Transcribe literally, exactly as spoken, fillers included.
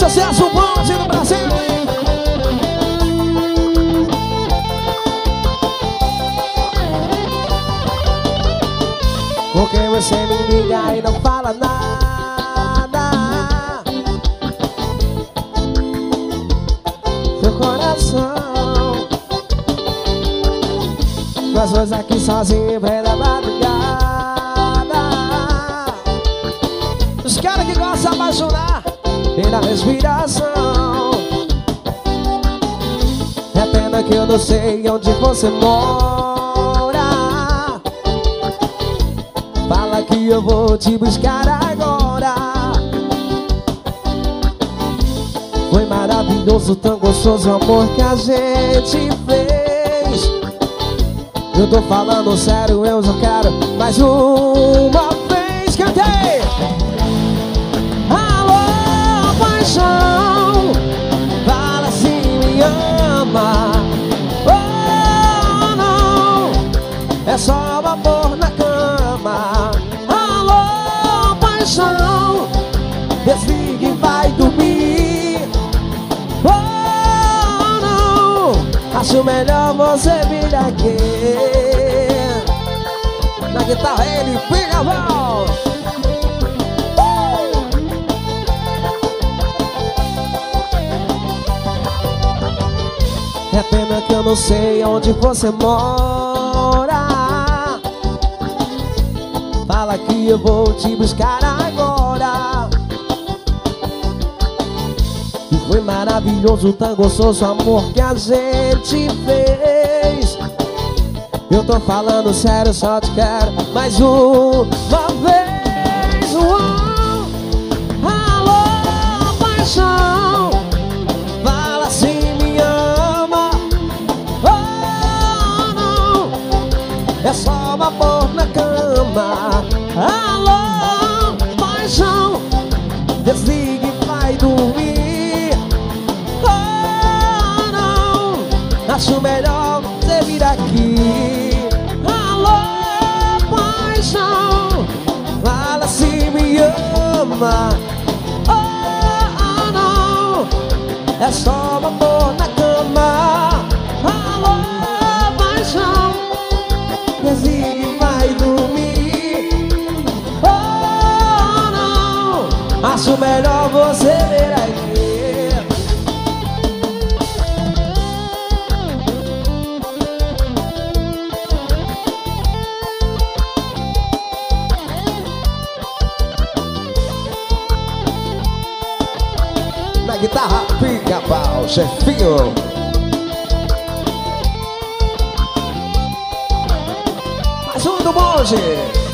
sucesso bonde do Brasil. Porque você me liga e não fala nada. Seu coração, nós dois aqui sozinhos pra da madrugada. Os caras que gostam de apaixonar pela respiração. É pena que eu não sei onde você mora. Fala que eu vou te buscar agora. Foi maravilhoso, tão gostoso o amor que a gente fez. Eu tô falando sério, eu só quero mais uma vez. Cantei! Alô, paixão, fala se me ama. Oh, não, é só amor na cama. Alô, paixão, desliga e vai dormir. Oh, não, acho melhor você vir aqui. Na guitarra ele fica bom. É pena que eu não sei onde você mora. Fala que eu vou te buscar agora. E foi maravilhoso, tão gostoso o amor que a gente fez. Eu tô falando sério, só te quero mais uma vez. Uou. Alô, paixão, fala se me ama. Oh, não, é só amor na cama. Alô, paixão, desliga e vai dormir. Oh, não, acho melhor você vir aqui. Alô, paixão, fala se me ama. Oh, não, é só amor na cama. Alô, paixão, desliga e vai dormir. Oh, não, acho melhor você vir aqui. Na guitarra, Pica-Pau, chefinho. Mais um do monge.